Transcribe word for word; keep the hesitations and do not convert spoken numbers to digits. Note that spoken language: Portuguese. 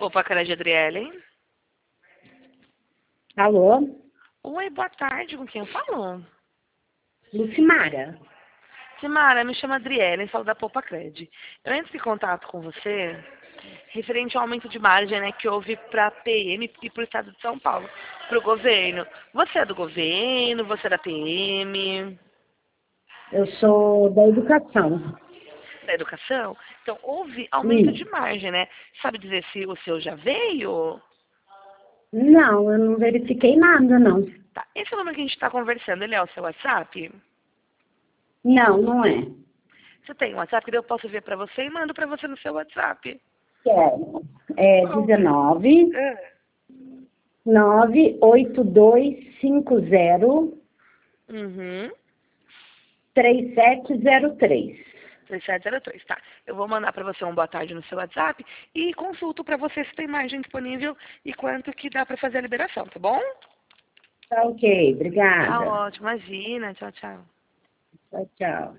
Poupa Cred, Adriele. Alô? Oi, boa tarde. Com quem eu falo? Lucimara. Simara, me chama Adriele, falo da Poupa Cred. Eu entro em contato com você referente ao aumento de margem, né, que houve para a P M e para o Estado de São Paulo, para o governo. Você é do governo? Você é da P M? Eu sou da educação. Da educação? Então, houve aumento de Sim. margem, né? Sabe dizer se o seu já veio? Não, eu não verifiquei nada, não. Tá. Esse é o número que a gente está conversando, ele é o seu WhatsApp? Não, não é. Você tem um WhatsApp que eu posso ver para você e mando para você no seu WhatsApp. Quero. É Qual? dezenove, Ah. nove oito dois cinco zero, Uhum. três sete zero três. três sete zero três, tá. Eu vou mandar para você um boa tarde no seu WhatsApp e consulto para você se tem margem disponível e quanto que dá para fazer a liberação, tá bom? Tá ok, Tá obrigada. ótimo, imagina. Tchau, tchau. Tchau, tchau.